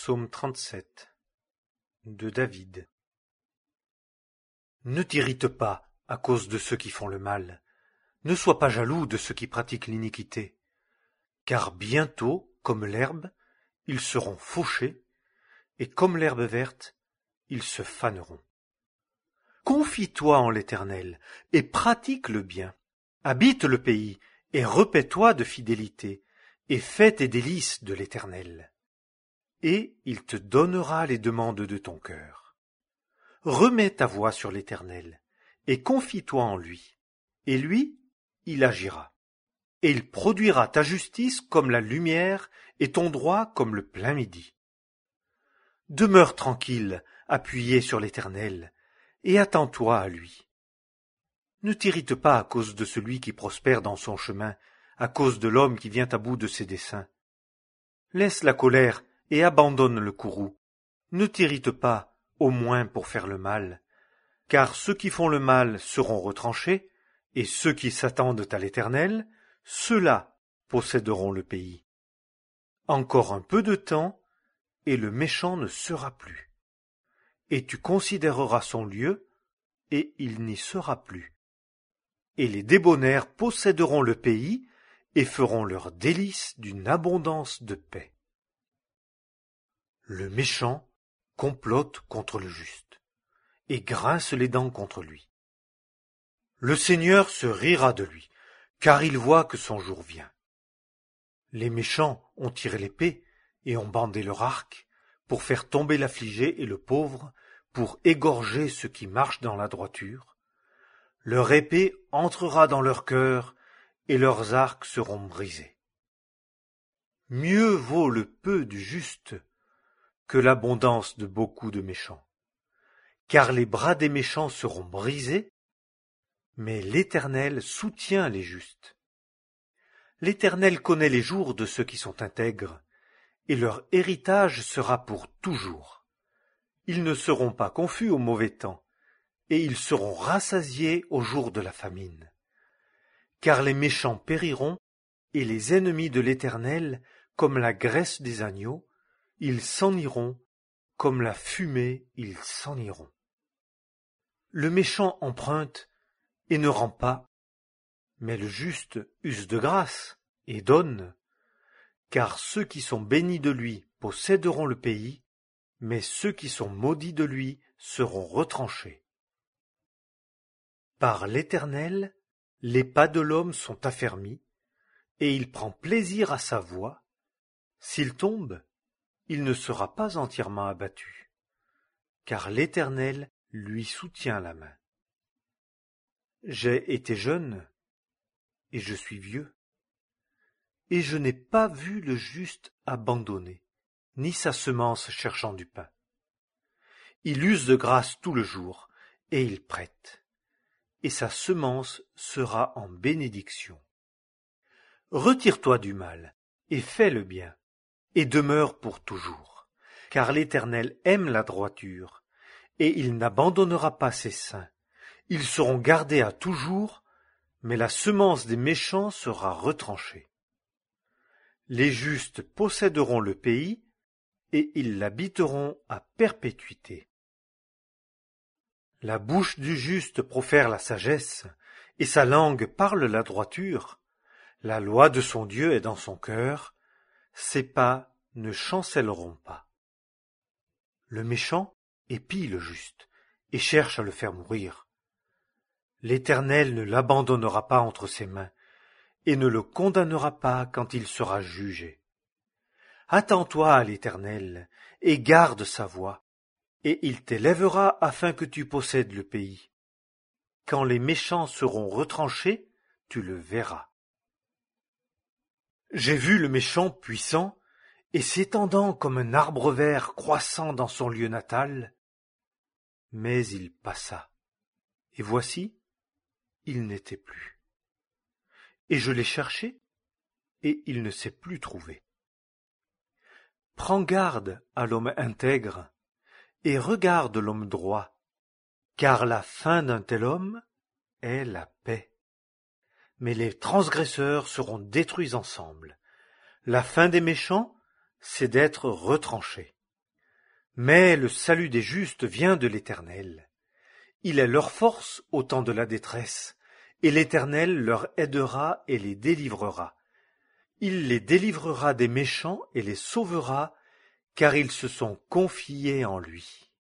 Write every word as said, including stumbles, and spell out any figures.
Psaume trente-sept de David. Ne t'irrite pas à cause de ceux qui font le mal, ne sois pas jaloux de ceux qui pratiquent l'iniquité, car bientôt, comme l'herbe, ils seront fauchés, et comme l'herbe verte, ils se faneront. Confie-toi en l'Éternel, et pratique le bien. Habite le pays, et repais-toi de fidélité, et fais tes délices de l'Éternel. Et il te donnera les demandes de ton cœur. Remets ta voix sur l'Éternel, et confie-toi en lui, et lui, il agira. Et il produira ta justice comme la lumière, et ton droit comme le plein midi. Demeure tranquille, appuyé sur l'Éternel, et attends-toi à lui. Ne t'irrite pas à cause de celui qui prospère dans son chemin, à cause de l'homme qui vient à bout de ses desseins. Laisse la colère et abandonne le courroux. Ne t'irrite pas, au moins pour faire le mal, car ceux qui font le mal seront retranchés, et ceux qui s'attendent à l'Éternel, ceux-là posséderont le pays. Encore un peu de temps, et le méchant ne sera plus. Et tu considéreras son lieu, et il n'y sera plus. Et les débonnaires posséderont le pays, et feront leur délice d'une abondance de paix. Le méchant complote contre le juste, et grince les dents contre lui. Le Seigneur se rira de lui, car il voit que son jour vient. Les méchants ont tiré l'épée et ont bandé leur arc, pour faire tomber l'affligé et le pauvre, pour égorger ceux qui marchent dans la droiture. Leur épée entrera dans leur cœur, et leurs arcs seront brisés. Mieux vaut le peu du juste que l'abondance de beaucoup de méchants, car les bras des méchants seront brisés, mais l'Éternel soutient les justes. L'Éternel connaît les jours de ceux qui sont intègres, et leur héritage sera pour toujours. Ils ne seront pas confus au mauvais temps, et ils seront rassasiés au jour de la famine. Car les méchants périront, et les ennemis de l'Éternel, comme la graisse des agneaux, ils s'en iront, comme la fumée, ils s'en iront. Le méchant emprunte et ne rend pas, mais le juste use de grâce et donne, car ceux qui sont bénis de lui posséderont le pays, mais ceux qui sont maudits de lui seront retranchés. Par l'Éternel, les pas de l'homme sont affermis, et il prend plaisir à sa voie. S'il tombe, il ne sera pas entièrement abattu, car l'Éternel lui soutient la main. J'ai été jeune, et je suis vieux, et je n'ai pas vu le juste abandonné, ni sa semence cherchant du pain. Il use de grâce tout le jour, et il prête, et sa semence sera en bénédiction. Retire-toi du mal, et fais le bien, et demeure pour toujours, car l'Éternel aime la droiture, et il n'abandonnera pas ses saints. Ils seront gardés à toujours, mais la semence des méchants sera retranchée. Les justes posséderont le pays, et ils l'habiteront à perpétuité. La bouche du juste profère la sagesse, et sa langue parle la droiture. La loi de son Dieu est dans son cœur, ses pas ne chancelleront pas. Le méchant épie le juste, et cherche à le faire mourir. L'Éternel ne l'abandonnera pas entre ses mains, et ne le condamnera pas quand il sera jugé. Attends-toi à l'Éternel, et garde sa voie, et il t'élèvera afin que tu possèdes le pays. Quand les méchants seront retranchés, tu le verras. J'ai vu le méchant puissant, et s'étendant comme un arbre vert croissant dans son lieu natal. Mais il passa, et voici, il n'était plus. Et je l'ai cherché, et il ne s'est plus trouvé. Prends garde à l'homme intègre, et regarde l'homme droit, car la fin d'un tel homme est la paix. Mais les transgresseurs seront détruits ensemble. La fin des méchants, c'est d'être retranchés. Mais le salut des justes vient de l'Éternel. Il est leur force au temps de la détresse, et l'Éternel leur aidera et les délivrera. Il les délivrera des méchants et les sauvera, car ils se sont confiés en lui.